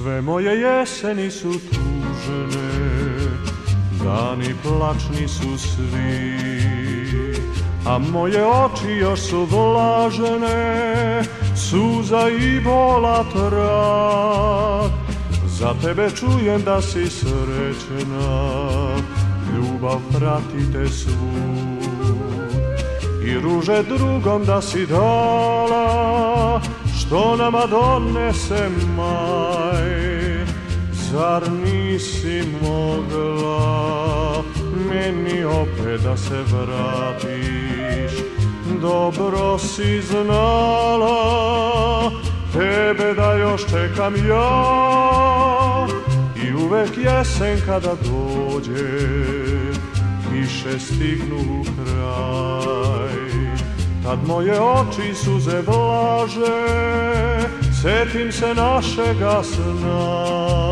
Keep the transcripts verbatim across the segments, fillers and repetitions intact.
Sve moje jeseni su tužne, dani plačni su svi, a moje oči još su vlažne, suza i bola trak. Za tebe čujem da si srećna, ljubav prati te svud. I ruže drugom da si dala, što nama donese maj. Zar nisi mogla meni opet da se vratiš? Dobro si znala tebe da još čekam ja. I uvek jesen kada dođe, kiše stignu u kraj. Tad moje oči suze vlaže, setim se našega sna.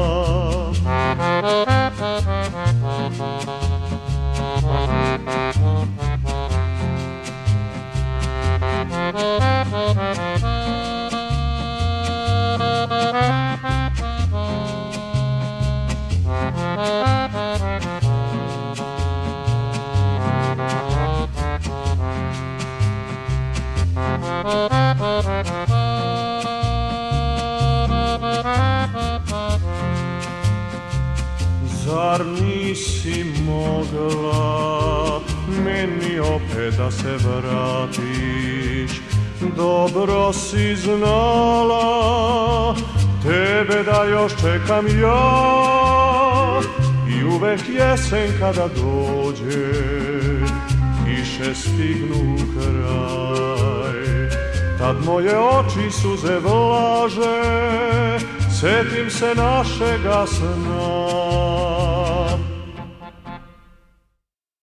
Zar nisi mogla meni opet da se vratiš? Dobro si znala tebe da još čekam ja. I uvek jesen kada dođe, kiše stignu u kraj. Tad moje oči suze vlaže, setim se našega sna.